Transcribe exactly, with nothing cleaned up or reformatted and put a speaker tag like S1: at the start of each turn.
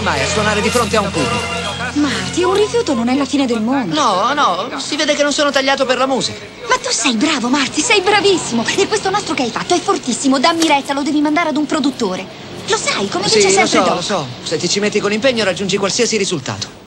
S1: mai a suonare di fronte a un pubblico.
S2: Marty, un rifiuto non è la fine del mondo.
S1: No, no, si vede che non sono tagliato per la musica.
S2: Ma tu sei bravo, Marty, sei bravissimo. E questo nastro che hai fatto è fortissimo. Dammi retta, lo devi mandare ad un produttore. Lo sai, come dice
S1: Sì, lo
S2: sempre
S1: so,
S2: Doc.
S1: lo so. Se ti ci metti con impegno raggiungi qualsiasi risultato.